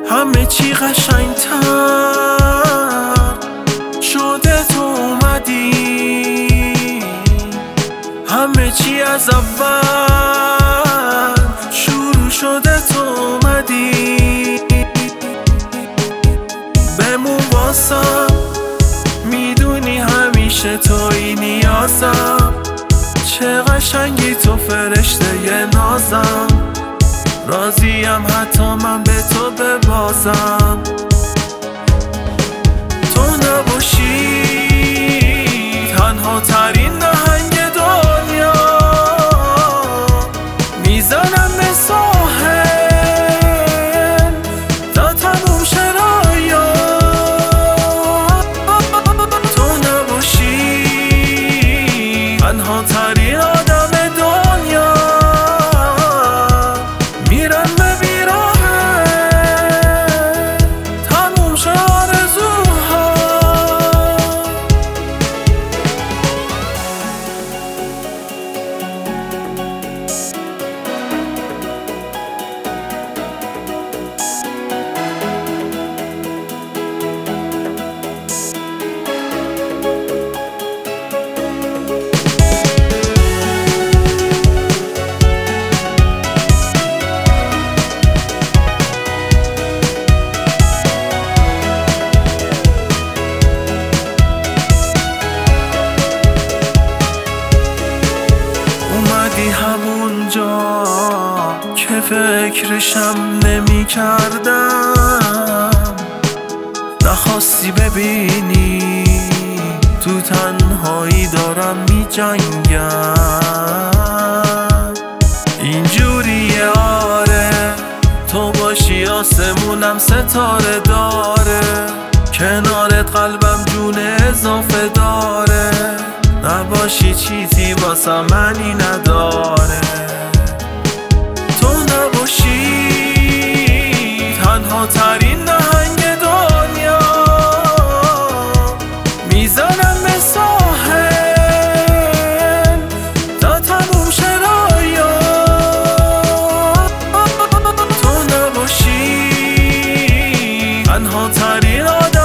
همه چی قشنگتر شده تو اومدی، همه چی از اول شروع شده تو اومدی. بمون واسم، میدونی همیشه توی نیازم، چه قشنگی تو فرشته ی نازم، راضیم حتی من به تو ببازم. تو نباشی تنها ترین نهنگ دنیا، میزنم به ساحل تا تموم شه رویا. تو نباشی تنها ترین آدم دنیا، میرم به بیراه تموم شه آرزوها. همونجا که فکرشم نمی کردم، نخواستی ببینی تو تنهایی دارم می جنگم. اینجوریه آره، تو باشی آسمونم ستاره داره، کنارت قلبم جون اضافه داره، نباشی چیزی واسه منی نداره. تو نباشی تنها ترین نهنگ دنیا، میزنم به ساحل تا تموم شه رویا. تو نباشی تنها ترین آدم